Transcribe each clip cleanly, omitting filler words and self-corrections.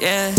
Yeah.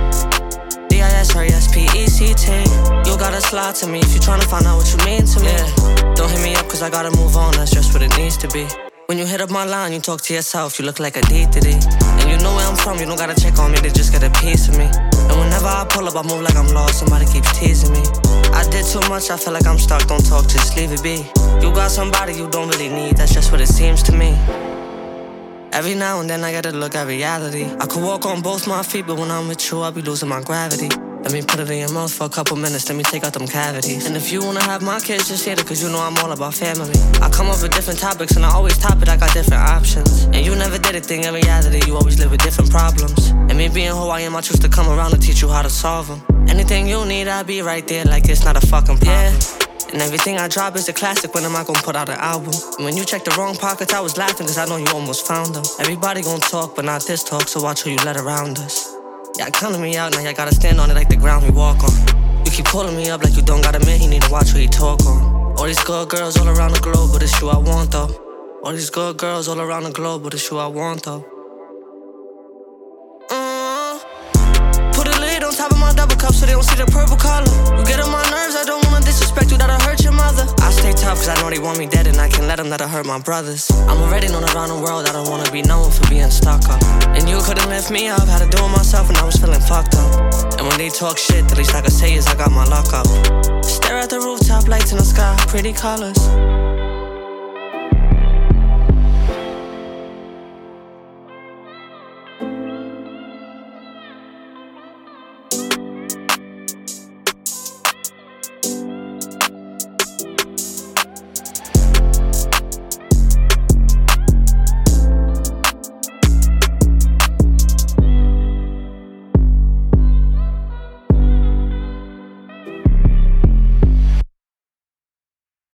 DISRESPECT. You gotta slide to me if you tryna find out what you mean to me. Yeah. Don't hit me up cause I gotta move on, that's just what it needs to be. When you hit up my line, you talk to yourself, you look like a D-to-D. And you know where I'm from, you don't gotta check on me to just get a piece of me. And whenever I pull up, I move like I'm lost, somebody keeps teasing me. I did too much, I feel like I'm stuck, don't talk, just leave it be. You got somebody you don't really need, that's just what it seems to me. Every now and then I gotta look at reality. I could walk on both my feet, but when I'm with you, I'll be losing my gravity. Let me put it in your mouth for a couple minutes, let me take out them cavities. And if you wanna have my kids, just hit it, cause you know I'm all about family. I come up with different topics and I always top it, I got different options. And you never did a thing in reality, you always live with different problems. And me being who I am, I choose to come around and teach you how to solve them. Anything you need, I'll be right there like it's not a fucking problem. Yeah. And everything I drop is a classic, when am I gonna put out an album? And when you check the wrong pockets, I was laughing cause I know you almost found them. Everybody gon' talk, but not this talk, so watch who you let around us. Y'all counting me out, now y'all gotta stand on it like the ground we walk on. You keep pulling me up like you don't got a man, you need to watch who you talk on. All these good girls all around the globe, but it's you I want though. All these good girls all around the globe, but it's you I want though. Put a lid on top of my double cup so they don't see the purple color. You get on my nerves, I don't wanna disrespect you, that'll hurt your mother. I stay tough cause I know they want me dead and I can't let them let it hurt my brothers. I'm already known around the world, I don't wanna be known for being stuck up. And you couldn't lift me up, had to do it myself when I was feeling fucked up. And when they talk shit, the least I could say is I got my luck up. Stare at the rooftop lights in the sky, pretty colors.